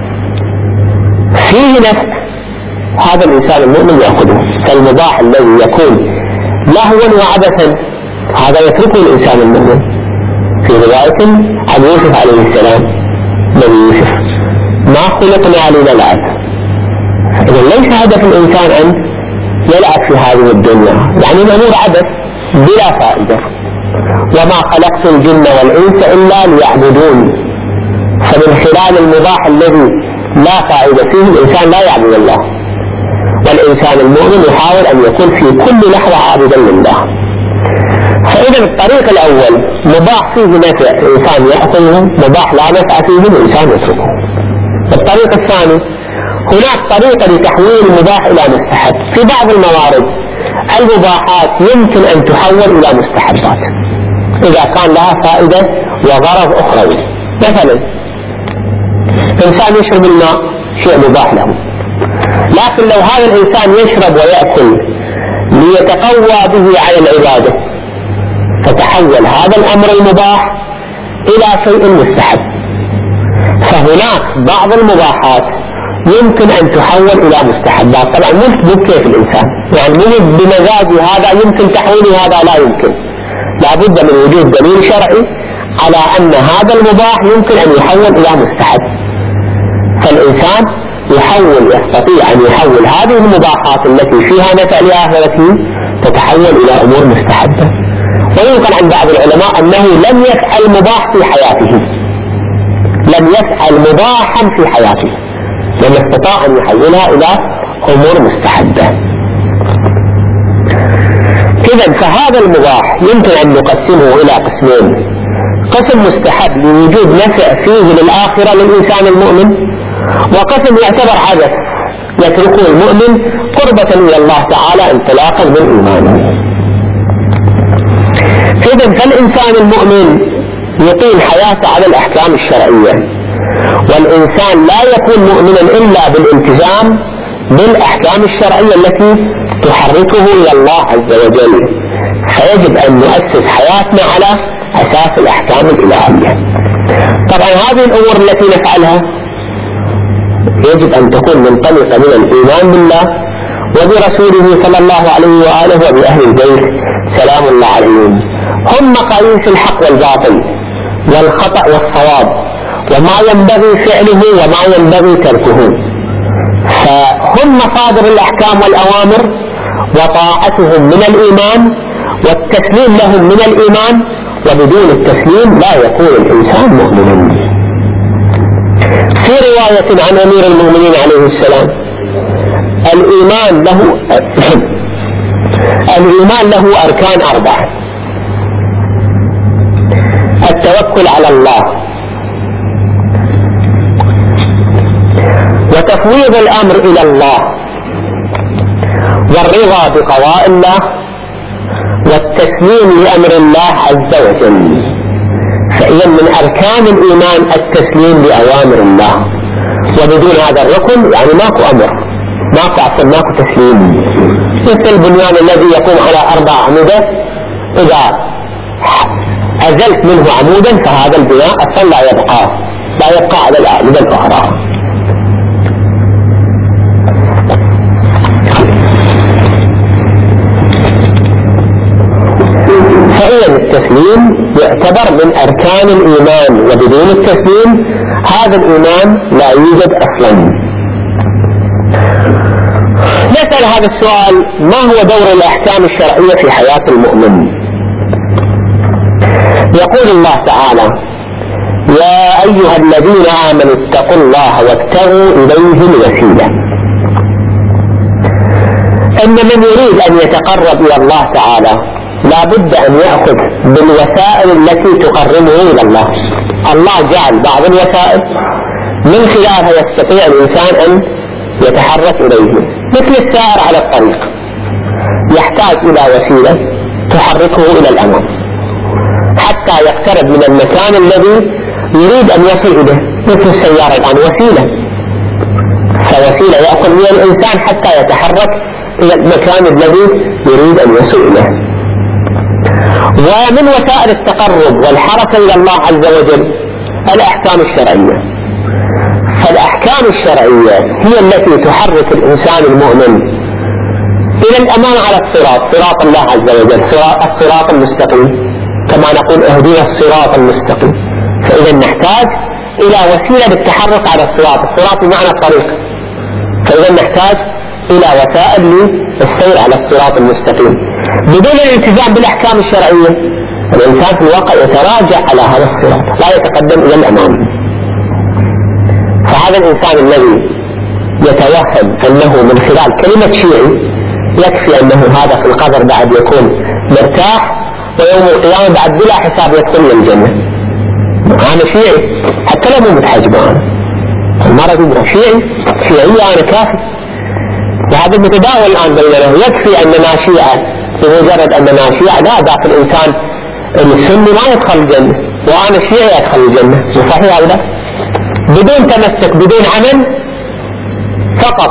فيه نفع هذا الإنسان المؤمن يأخذه. فالمباح الذي يكون لهوا وعبثا هذا يتركه الإنسان المؤمن. في رواية عن يوسف عليه السلام: نبي يوسف ما خلقنا لنلعب. إذا ليس هدف الإنسان أن يلعب في هذه الدنيا، يعني الأمور عبث بلا فائدة. وما خلقت الجن والإنس إلا ليعبدون. فمن خلال المباح الذي لا فائدة فيه الإنسان لا يعبد الله، والإنسان المؤمن يحاول أن يكون في كل لحظة عابدا لله. فإذا الطريق الأول مباح فيه نفع الإنسان يأخذه، مباح لا نفع فيه الإنسان يتركه. الطريق الثاني هناك طريقة لتحويل المباح إلى مستحب. في بعض الموارد المباحات يمكن أن تحول إلى مستحبات إذا كان لها فائدة وغرض أخرى. مثلا إنسان يشرب الماء شيء مباح له، لكن لو هذا الإنسان يشرب ويأكل ليتقوى به على العبادة فتحول هذا الأمر المباح إلى شيء مستحب. فهناك بعض المباحات يمكن أن تحول إلى مستحبات. طبعا مو بكيف الإنسان، يعني مو بمزاجه هذا يمكن تحويله هذا لا يمكن، لابد من وجود دليل شرعي على أن هذا المباح يمكن أن يحول إلى مستحب. فالإنسان يحول يستطيع أن يحول هذه المباحات التي فيها نفع لآخرته تتحول إلى أمور مستحبة. ويمكن عن بعض العلماء أنه لم يفعل مباح في حياته، لم يفعل مباحا في حياته، لم يستطاع أن يحولها إلى أمور مستحبة. إذن فهذا المباح يمكن أن نقسمه إلى قسمين: قسم مستحب لوجود نفع فيه للآخرة للإنسان المؤمن، وقسم يعتبر عبث يتركه المؤمن قربة إلى الله تعالى انطلاقا من إيمانه. إذن فالإنسان المؤمن يقيم حياته على الأحكام الشرعية، والإنسان لا يكون مؤمنا إلا بالالتزام بالأحكام الشرعية التي تحركه إلى الله عز وجل. فيجب أن نؤسس حياتنا على أساس الأحكام الإلهية. طبعا هذه الأمور التي نفعلها يجب أن تكون منطلقة من الإيمان بالله وبرسوله صلى الله عليه وآله وبأهل البيت سلام الله عليهم. هم مقاييس الحق والباطل والخطأ والصواب، وما ينبغي فعله وما ينبغي تركه. فهم مصادر الأحكام والأوامر، وطاعتهم من الإيمان والتسليم لهم من الإيمان، وبدون التسليم لا يكون الإنسان مؤمنا. رواية عن أمير المؤمنين عليه السلام: الإيمان له الإيمان له أركان أربعة: التوكل على الله، وتفويض الأمر إلى الله، والرضا بقضاء الله، والتسليم لأمر الله عز وجل. فإذا من أركان الإيمان التسليم لأوامر الله، وبدون هذا الركن يعني ماكو أمر، ماكو عصر، ماكو تسليم. مثل البنيان الذي يقوم على أربع أعمدة، إذا أزلت منه عمودا فهذا البناء أصلا لا يبقى لا يبقى على الأعمدة الأخرى. فإذا التسليم يعتبر من أركان الإيمان، وبدون التسليم هذا الإيمان لا يوجد أصلا. نسأل هذا السؤال: ما هو دور الأحكام الشرعية في حياة المؤمن؟ يقول الله تعالى: يا أيها الذين آمنوا اتقوا الله وابتغوا إليه الوسيلة. إن من يريد أن يتقرب إلى الله تعالى لا بد أن يأخذ بالوسائل التي تقربه إلى الله. الله جعل بعض الوسائل من خلالها يستطيع الإنسان أن يتحرك إليه، مثل السائر على الطريق يحتاج إلى وسيلة تحركه إلى الأمام حتى يقترب من المكان الذي يريد أن يصل إليه، مثل السيارة الآن وسيلة، فوسيلة يأخذ بها الإنسان حتى يتحرك إلى المكان الذي يريد أن يصل إليه. ومن وسائل التقرب والحركة إلى الله عز وجل الأحكام الشرعية. فالأحكام الشرعية هي التي تحرك الإنسان المؤمن إلى الأمام على الصراط، صراط الله عز وجل، الصراط المستقيم، كما نقول اهدنا الصراط المستقيم. فإذا نحتاج إلى وسيلة للتحرك على الصراط، الصراط بمعنى الطريق، فإذا نحتاج إلى وسائل للسير على الصراط المستقيم. بدون الالتزام بالأحكام الشرعية الإنسان في الواقع يتراجع على هذا الصراط، لا يتقدم إلى الأمام. فهذا الإنسان الذي يتوهم أنه من خلال كلمة شيعي يكفي أنه هذا في القبر بعد يكون مرتاح، ويوم القيامة بعد بلا حساب يدخل الجنة. أنا شيعي حتى لو مو متحجب، أنا المرض يقول شيعي شيعي أنا كافي، وهذا متداول الآن بيننا. يكفي أننا شيعة بمجرد أننا شيعة، لا ذاك الإنسان السني ما يدخل الجنة وأنا شيعي أدخل الجنة. صحيح هذا؟ بدون تمسك، بدون عمل، فقط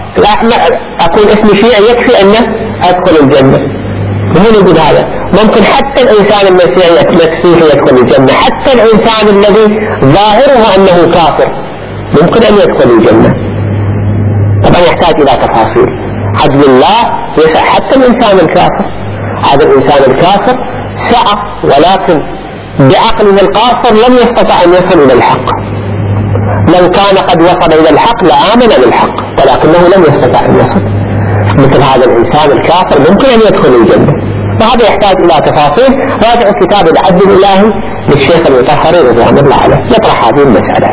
أكون اسمي شيعي يكفي أن أدخل الجنة. ومن يقول هذا؟ ممكن حتى الإنسان المسيحي يدخل الجنة، حتى الإنسان الذي ظاهره أنه كافر ممكن أن يدخل الجنة. طبعا يحتاج إلى تفاصيل. عدل الله يسع حتى الإنسان الكافر. هذا الإنسان الكافر سعى، ولكن بعقله القاصر لم يستطع أن يصل إلى الحق. لو كان قد وصل إلى الحق لآمن بالحق، ولكنه لم يستطع أن يصل. مثل هذا الإنسان الكافر ممكن أن يدخل الجنة، وهذا يحتاج إلى تفاصيل. راجع كتاب العدل الإلهي للشيخ المطهري رضوان الله عليه يطرح هذه المسألة.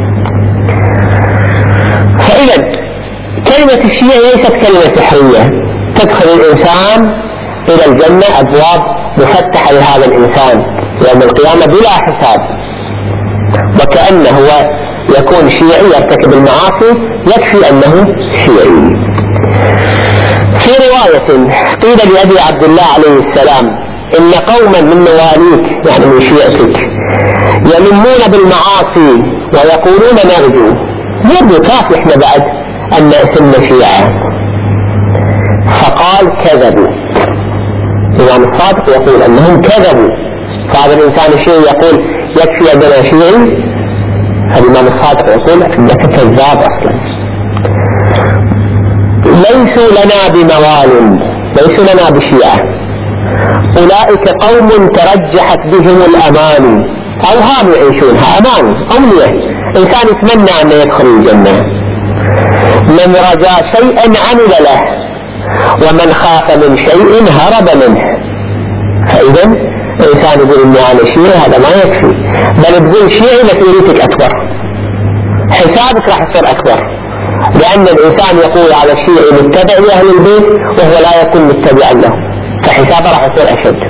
فإذا كلمة الشيعة ليست كلمة سحرية تدخل الإنسان إلى الجنة، أبواب مفتحة لهذا الإنسان يوم القيامة بلا حساب، وكأنه هو يكون شيعي يرتكب المعاصي يكفي أنه شيعي. في رواية قيل لأبي عبد الله عليه السلام: إن قوما من مواليك يعني من شيعتك يلمون بالمعاصي ويقولون نرجو نرجو كافي احنا بعد أن اسمنا شيعة. فقال: كذبوا. الإمام الصادق يقول أنهم كذبوا. فهذا الإنسان الشيعي يقول يكفي أننا شيعي، الإمام الصادق يقول أنك كذاب أصلا. ليسوا لنا بموال، ليسوا لنا بشيعة، أولئك قوم ترجحت بهم الأماني، أوهام يعيشونها، أماني أمنية. إنسان يتمنى أن يدخل الجنة. من رجا شيئا عمل له، ومن خاف من شيء هرب منه. فإذا إنسان يقول إني أنا شيعي هذا ما يكفي، بل تقول شيعي مسؤوليتك أكبر. حسابك راح يصير أكبر، لأن الإنسان يقول على الشيعي متبع لأهل البيت وهو لا يكون متبعا له، فحسابه راح يصير أشد.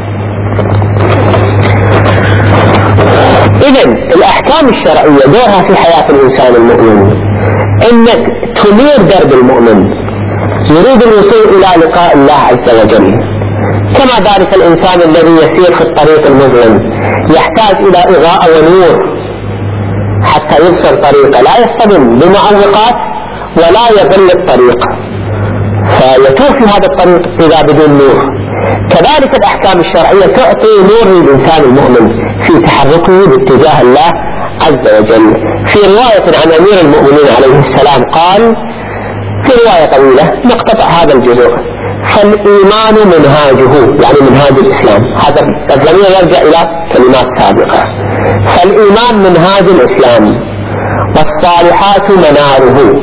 إذن الأحكام الشرعية دورها في حياة الإنسان المؤمن إنك تنير درب المؤمن يريد الوصول إلى لقاء الله عز وجل، كما ذلك الإنسان الذي يسير في الطريق المظلم يحتاج إلى إضاءة ونور حتى يبصر طريقه، لا يصطدم بمعوقات ولا يضل الطريق فيتوه في هذا الطريق إذا بدون نور. كذلك الأحكام الشرعية تعطي نور للإنسان المؤمن في تحركه باتجاه الله عز وجل. في رواية عن أمير المؤمنين عليه السلام قال في رواية طويلة نقتطع هذا الجزء: فالإيمان منهاجه، يعني منهاج الإسلام، هذا الضمير يرجع إلى كلمات سابقة. فالإيمان منهاج الإسلام، والصالحات مناره،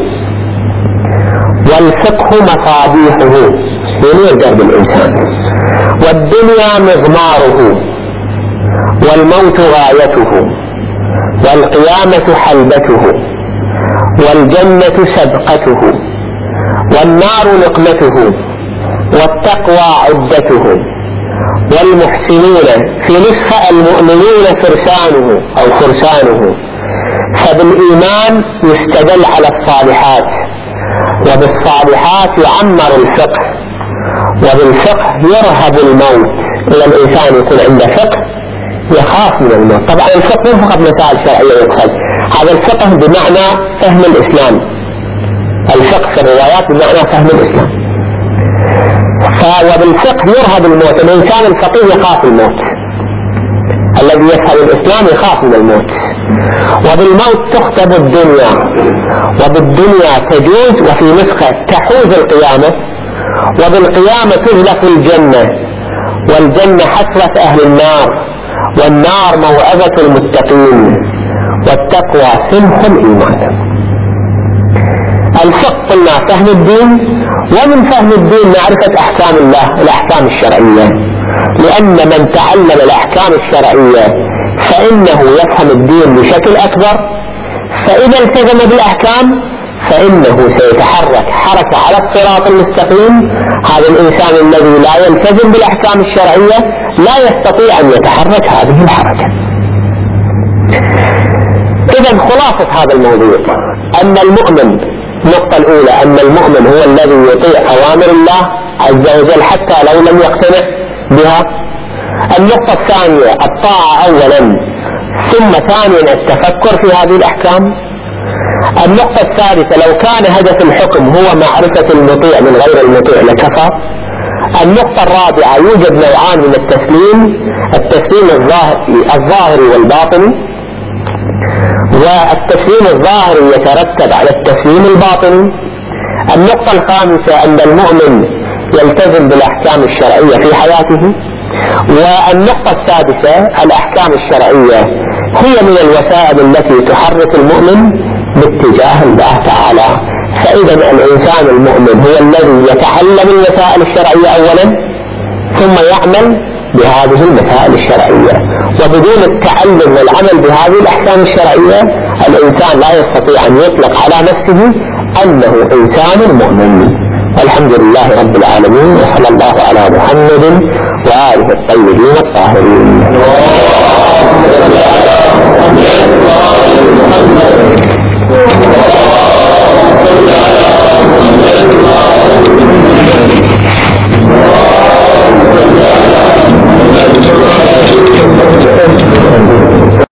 والفقه مصابيحه ينير درب الإنسان، والدنيا مضماره، والموت غايته، والقيامة حلبته، والجنة سبقته، والنار نقمته، والتقوى عدته، والمحسنون في نسخة المؤمنون فرسانه أو فرسانه. فبالإيمان يستدل على الصالحات، وبالصالحات يعمر الفقه، وبالفقه يرهب الموت. إذا الإنسان يكون عنده فقه يخاف من الموت. طبعا الفقه مو فقط مسائل شرعية يقصد، هذا الفقه بمعنى فهم الإسلام، الفقه في الروايات بمعنى فهم الإسلام. وبالفقه يرهب الموت، الإنسان الفقيه يخاف الموت، الذي يفهم الإسلام يخاف من الموت. وبالموت تختم الدنيا، وبالدنيا تجوز، وفي نسخة تحوز القيامة، وبالقيامة تزلف الجنة، والجنة حسرة أهل النار، والنار موعظة المتقين، والتقوى سمح الإيمان. الفقه قلنا فهم الدين، ومن فهم الدين معرفة أحكام الله الأحكام الشرعية، لأن من تعلم الأحكام الشرعية فإنه يفهم الدين بشكل أكبر، فإذا التزم بالأحكام فإنه سيتحرك حركة على الصراط المستقيم. هذا الإنسان الذي لا يلتزم بالأحكام الشرعية لا يستطيع أن يتحرك هذه الحركة. إذا خلاصة هذا الموضوع أن المؤمن، النقطة الأولى أن المؤمن هو الذي يطيع أوامر الله عز وجل حتى لو لم يقتنع بها. النقطة الثانية الطاعة أولا، ثم ثانيا التفكر في هذه الأحكام. النقطة الثالثة لو كان هدف الحكم هو معرفة المطيع من غير المطيع لكفى. النقطة الرابعة يوجد نوعان من التسليم، التسليم الظاهري والباطني، والتسليم الظاهري يترتب على التسليم الباطني. النقطة الخامسة أن المؤمن يلتزم بالأحكام الشرعية في حياته. والنقطة السادسة الأحكام الشرعية هي من الوسائل التي تحرك المؤمن باتجاه الله تعالى. فإذا الإنسان المؤمن هو الذي يتعلم الوسائل الشرعية أولا ثم يعمل بهذه المسائل الشرعية، وبدون التعلم والعمل بهذه الأحكام الشرعية الإنسان لا يستطيع أن يطلق على نفسه أنه إنسان مؤمن. والحمد لله رب العالمين، وصلى الله على محمد وآله الطيبين الطاهرين.